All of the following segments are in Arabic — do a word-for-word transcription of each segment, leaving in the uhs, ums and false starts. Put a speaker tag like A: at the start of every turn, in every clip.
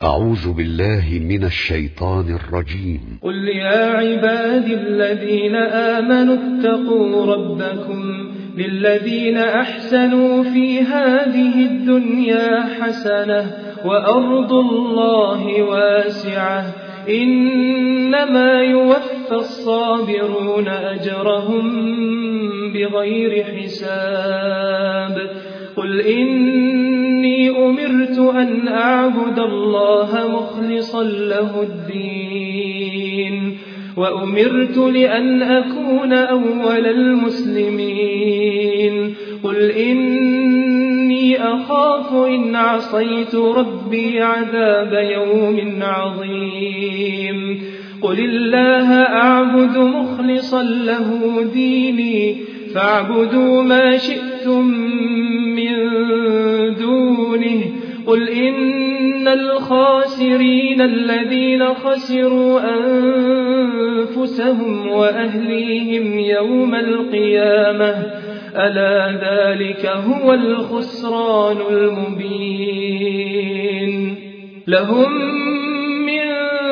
A: أعوذ بالله من الشيطان الرجيم.
B: قل يا عبادي الذين آمنوا اتقوا ربكم للذين أحسنوا في هذه الدنيا حسنة وأرض الله واسعة إنما يوفى الصابرون أجرهم بغير حساب. قل إني أمرت أن أعبد الله مخلصا له الدين وأمرت لأن أكون أول المسلمين. قل إني أخاف إن عصيت ربي عذاب يوم عظيم. قل الله أعبد مخلصا له ديني فاعبدوا ما شئتم من دونه. قل إن الخاسرين الذين خسروا أنفسهم وأهليهم يوم القيامة ألا ذلك هو الخسران المبين. لهم من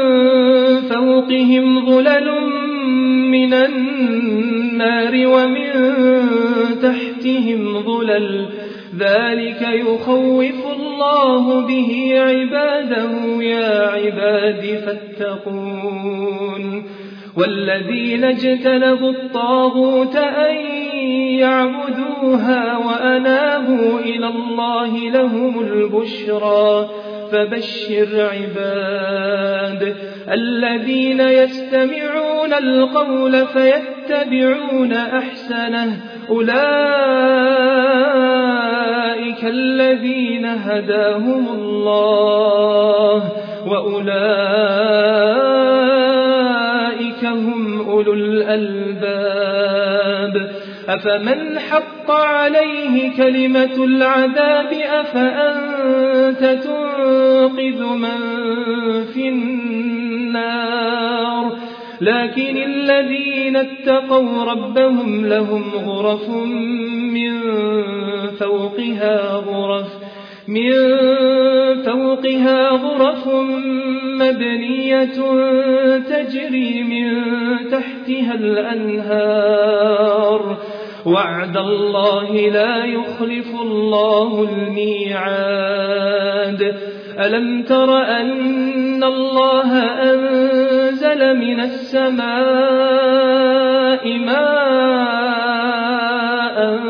B: فوقهم ظلل من النار ومن تحتهم ظلل ذلك يخوف الله به عباده يا عباد فاتقون. والذين اجتنبوا الطاغوت أن يعبدوها وأنابوا إلى الله لهم البشرى فبشر عباد الذين يستمعون القول فيتبعون أحسنه أولئك الذين هداهم الله وأولئك هم أولو الألباب. أفمن حق عليه كلمة العذاب أفأنت تنقذ من في النار. لكن الذين اتقوا ربهم لهم غرف من فوقها غرف من فوقها غرف مبنية تجري من تحتها الأنهار وعد الله لا يخلف الله الميعاد. ألم تر أن الله أنزل من السماء ماء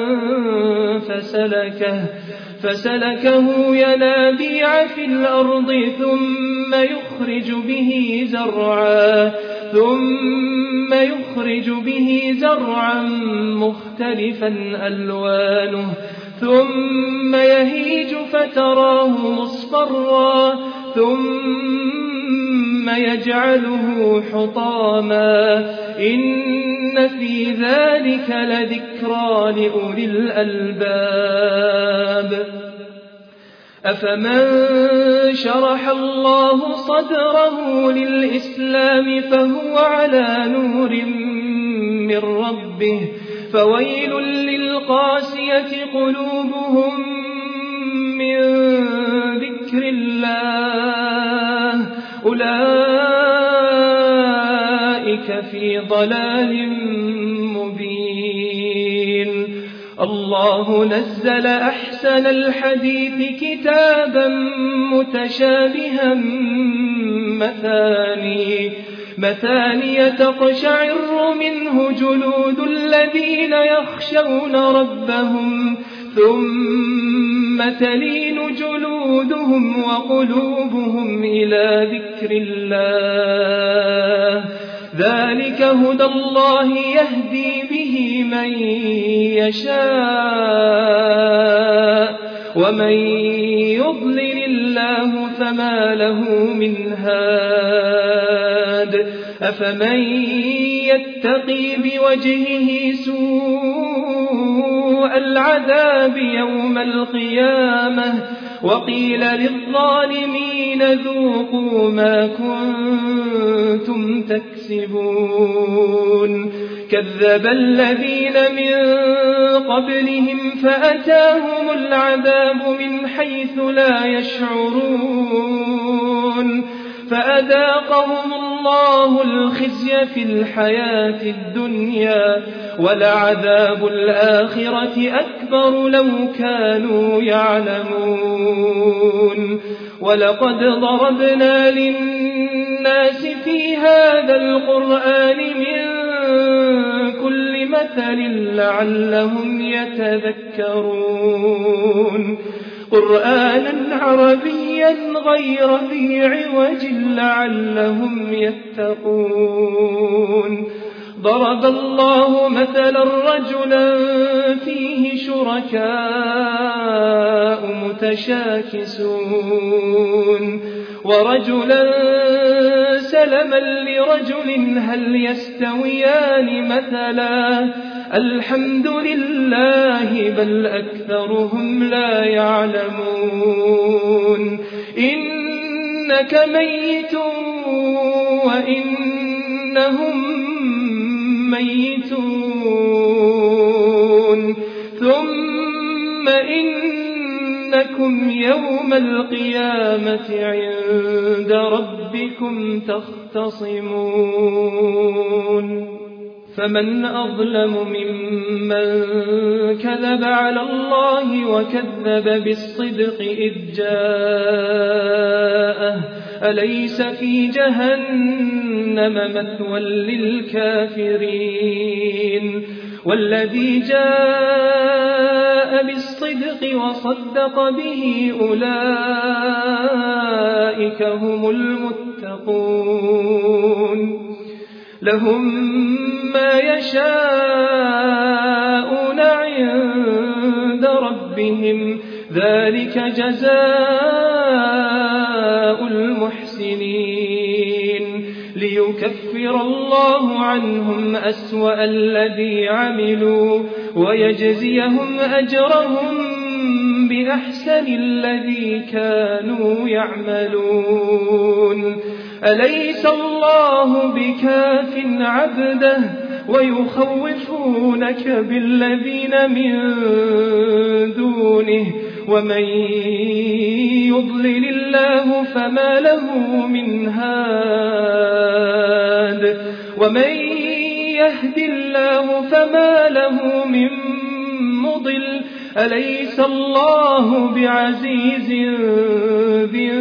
B: فسلكه فسلكه ينابيع في الأرض ثم يخرج به زرعا ثم يخرج به زرعا مختلفا ألوانه ثم يهيج فتراه مصفرا ثم يجعله حطاما إن في ذلك لذكرى لأولي الألباب. أفمن شرح الله صدره للإسلام فهو على نور من ربه فويل للقاسية قلوبهم من ذكر الله أولئك في ضلال مبين. الله نزل أحسن الحديث كتابا متشابها مثاني مثاني تقشعر منه جلود الذين يخشون ربهم ثم تلين جلودهم وقلوبهم إلى ذكر الله ذلك هدى الله يهدي به من يشاء ومن يضلل الله فما له من هاد. أفمن يتقي بوجهه سوء العذاب يوم القيامة وقيل للظالمين ذوقوا ما كنتم تكسبون. كذب الذين من قبلهم فأتاهم العذاب من حيث لا يشعرون فأذاقهم الله الخزي في الحياة الدنيا ولعذاب الآخرة أكبر لو كانوا يعلمون ولقد ضربنا للناس في هذا القرآن من كل مثل لعلهم يتذكرون قرآنا عربيا غير ذي عوج لعلهم يتقون ضرب الله مثلا رجلا فيه شركاء متشاكسون ورجلا سلما لرجل هل يستويان مثلا الحمد لله بل أكثرهم لا يعلمون إنك ميت وإنهم ميتون ثم إنكم يوم القيامة عند ربكم تختصمون فمن أظلم ممن كذب على الله وكذب بالصدق إذ جاءه أليس في جهنم مثوى للكافرين والذي جاء بالصدق وصدق به أولئك هم المتقون لهم ما يشاءون عند ربهم ذلك جزاء المحسنين ليكفر الله عنهم أسوأ الذي عملوا ويجزيهم أجرهم بأحسن الذي كانوا يعملون أليس الله بكاف عبده ويخوفونك بالذين من دونه ومن يضلل الله فما له من هاد ومن يهد الله فما له من مضل أليس الله بعزيز ذي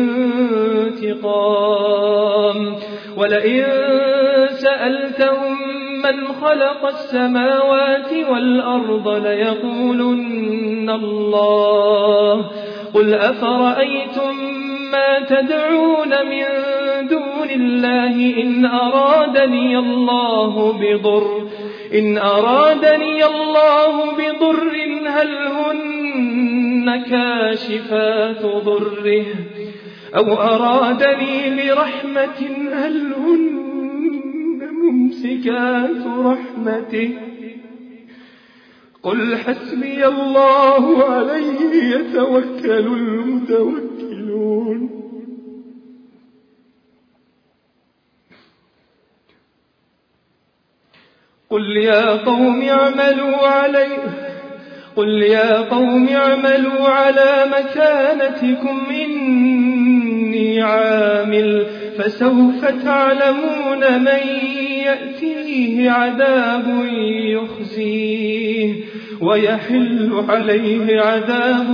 B: انتقام ولئن سألتهم من خلق السماوات والأرض ليقولن الله قل أفرأيتم ما تدعون من دون الله إن أرادني الله بضر إن أرادني الله بضر هل هن كاشفات ضره أو أرادني لرحمة هل هن ممسكات رحمته قل حسبي الله عليه يتوكل المتوكلون قل يا قوم اعملوا عليه قل يا قوم اعملوا على مكانتكم إني عامل فسوف تعلمون من يأتيه عذاب يخزيه ويحل عليه عذاب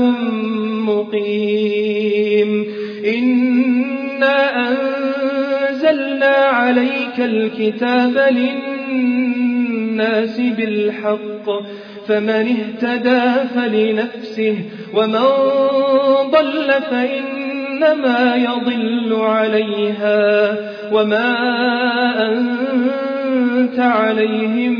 B: مقيم إنا أنزلنا عليك الكتاب للناس بالحق فمن اهتدى فلنفسه ومن ضل فإنما يضل عليها وما أنت عليهم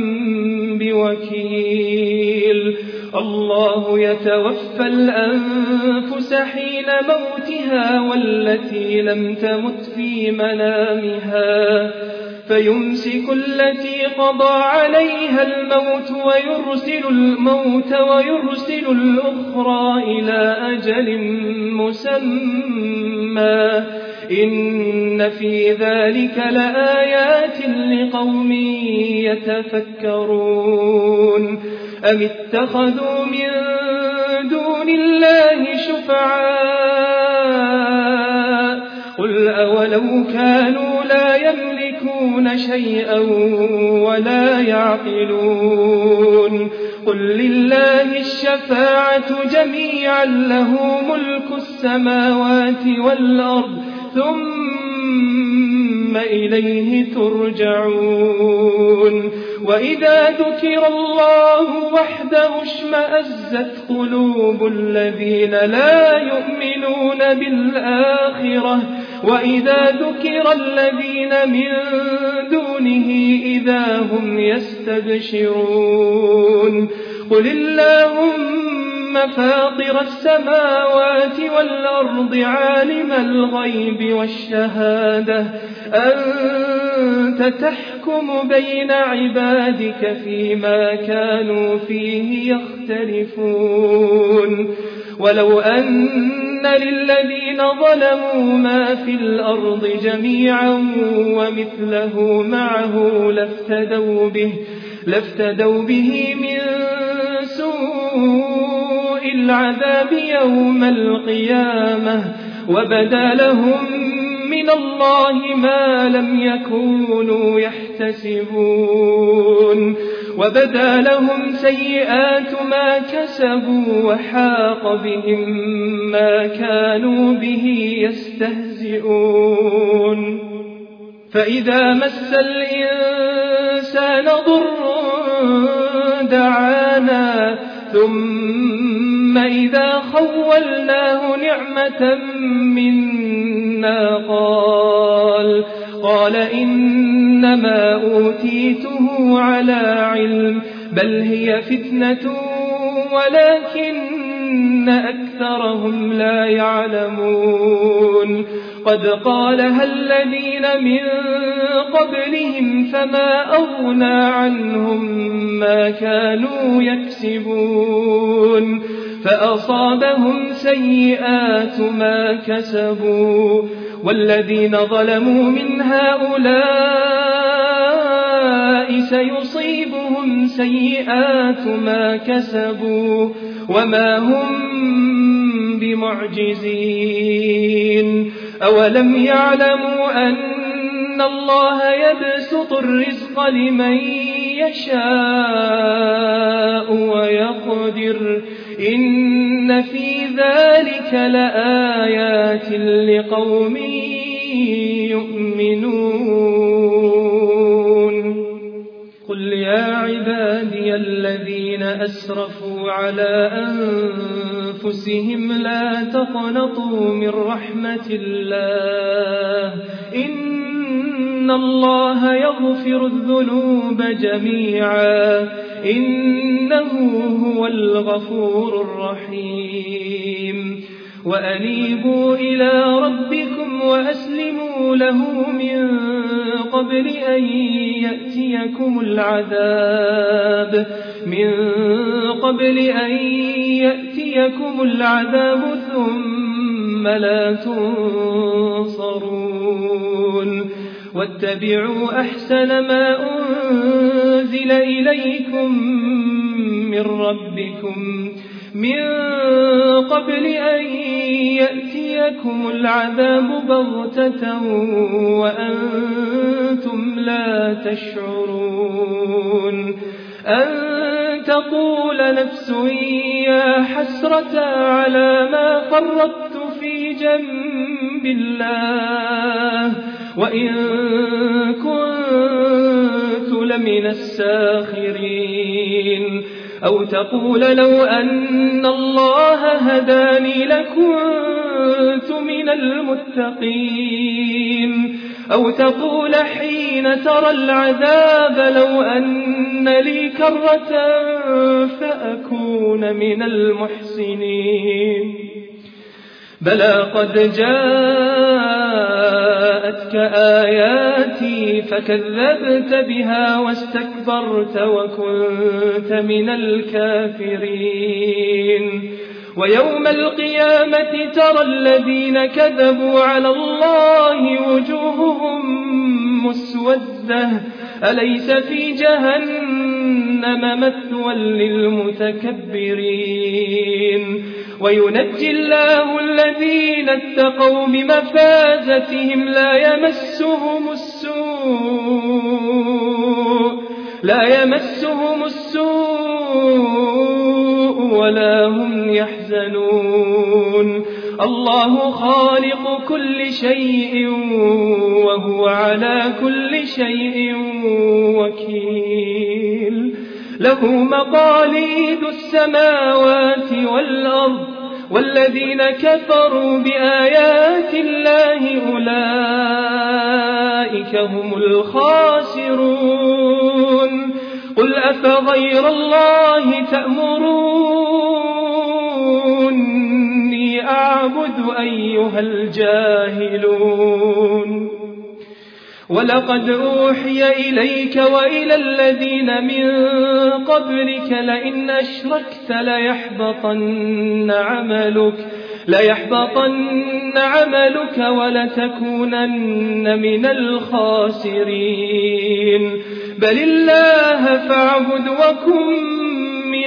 B: بوكيل الله يتوفى الأنفس حين موتها والتي لم تمت في منامها فيمسك التي قضى عليها الموت ويرسل الموت ويرسل الأخرى إلى أجل مسمى إن في ذلك لآيات لقوم يتفكرون أم اتخذوا من دون الله شفعاء قل قل أولو كانوا لا يملكون شيئا ولا يعقلون قل لله الشفاعة جميعا له ملك السماوات والأرض ثم إليه ترجعون وإذا ذكر الله وحده اشمأزت قلوب الذين لا يؤمنون بالآخرة وإذا ذكر الذين من دونه إذا هم يستبشرون قل اللهم فاطر السماوات والأرض عالم الغيب والشهادة أنت تحكم بين عبادك فيما كانوا فيه يختلفون ولو أن للذين ظلموا ما في الأرض جميعا ومثله معه لافتدوا به, لافتدوا به من سوء العذاب يوم القيامة وبدا لهم من الله ما لم يكونوا يحتسبون وبدا لهم سيئات ما كسبوا وحاق بهم ما كانوا به يستهزئون فإذا مس الإنسان ضر دعانا ثم إذا خولناه نعمة منا قال قال إنما أوتيته على علم بل هي فتنة ولكن أكثرهم لا يعلمون قد قالها الذين من قبلهم فما أغنى عنهم ما كانوا يكسبون فأصابهم سيئات ما كسبوا والذين ظلموا من هؤلاء سيصيبهم سيئات ما كسبوا وما هم بمعجزين أولم يعلموا أن الله يبسط الرزق لمن يشاء ويقدر إن في ذلك لآيات لقوم يؤمنون قل يا عبادي الذين أسرفوا على أنفسهم لا تقنطوا من رحمة الله إن الله يغفر الذنوب جميعا إنه هو الغفور الرحيم وأنيبوا إلى ربكم وأسلموا له من قبل أن يأتيكم العذاب من قبل أن يأتيكم العذاب ثم لا تنصرون واتبعوا أحسن ما أنزل إليكم من ربكم من قبل أن يأتيكم العذاب بغتة وأنتم لا تشعرون أن تقول نفس يا حسرة على ما فرطت في جنب الله وإن كنت لمن الساخرين أو تقول لو أن الله هداني لكنت من المتقين أو تقول حين ترى العذاب لو أن لي كرة فأكون من المحسنين بلى قد جاءتك آياتي فكذبت بها واستكبرت وكنت من الكافرين ويوم القيامة ترى الذين كذبوا على الله وجوههم مسودة أليس في جهنم مثوى للمتكبرين وينجي الله الذين اتقوا بمفازتهم لا يمسهم السوء لا يمسهم السوء ولا هم يحزنون الله خالق كل شيء وهو على كل شيء وكيل له مقاليد السماوات والأرض والذين كفروا بآيات الله أولئك هم الخاسرون قل أفغير الله تأمروني أعبد أيها الجاهلون ولقد أوحي إليك وإلى الذين من قبلك لئن أشركت ليحبطن عملك ليحبطن عملك ولتكونن من الخاسرين بل الله فاعبد وكن من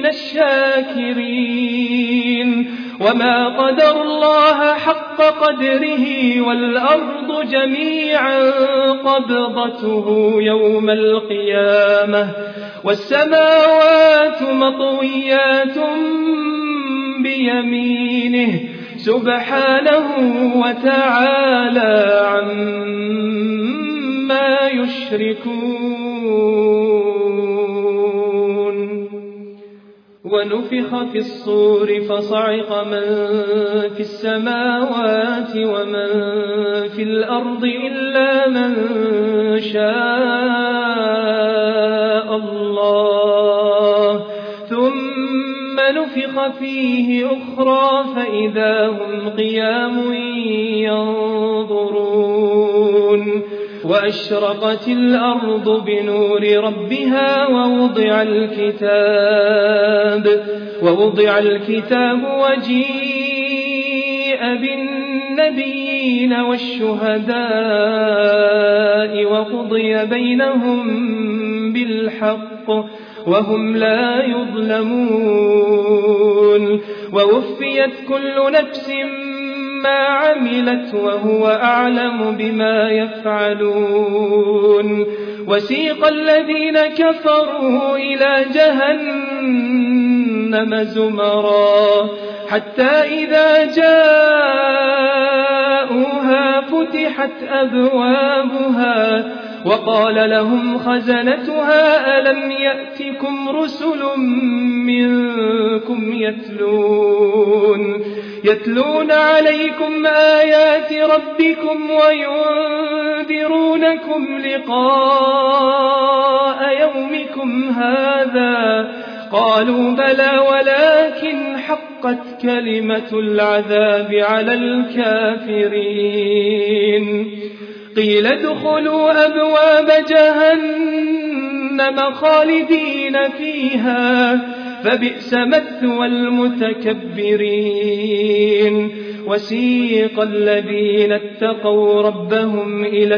B: الشاكرين وما قدر الله حق قدره والأرض جميعا قبضته يوم القيامة والسماوات مطويات بيمينه سبحانه وتعالى عما يشركون ونفخ في الصور فصعق من في السماوات ومن في الأرض إلا من شاء الله ثم نفخ فيه أخرى فإذا هم قيام ينظرون وأشرقت الأرض بنور ربها ووضع الكتاب ووضع الكتاب وجيء بالنبيين والشهداء وقضي بينهم بالحق وهم لا يظلمون ووفيت كل نفس ما عملت وهو أعلم بما يفعلون وسيق الذين كفروا إلى جهنم زمرا حتى إذا جاءوها فتحت أبوابها وقال لهم خزنتها ألم يأتكم رسل منكم يتلون يتلون عليكم آيات ربكم وينذرونكم لقاء يومكم هذا قالوا بلى ولكن حقت كلمة العذاب على الكافرين قيل ادخلوا أبواب جهنم خالدين فيها فبئس مثوى المتكبرين وسيق الذين اتقوا ربهم إلى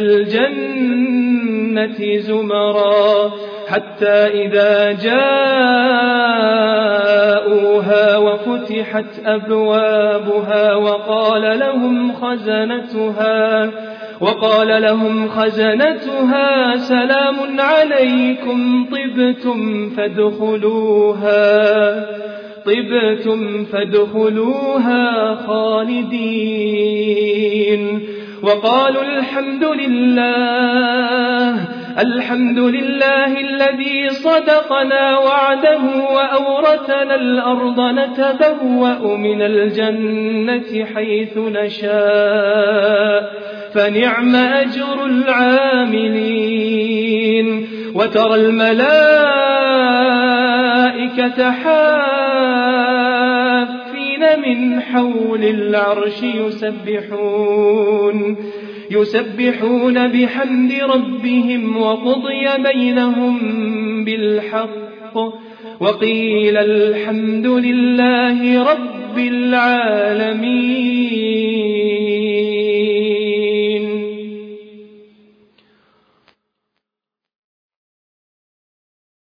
B: الجنة زمرا حتى إذا جاءوها وفتحت أبوابها وقال لهم خزنتها وقال لهم خزنتها سلام عليكم طبتم فادخلوها طبتم فادخلوها خالدين وقالوا الحمد لله الحمد لله الذي صدقنا وعده وأورثنا الأرض نتبوأ من الجنة حيث نشاء فنعم أجر العاملين وترى الملائكة حافين من حول العرش يسبحون يسبحون بحمد ربهم وقضي بينهم بالحق وقيل الحمد لله رب العالمين.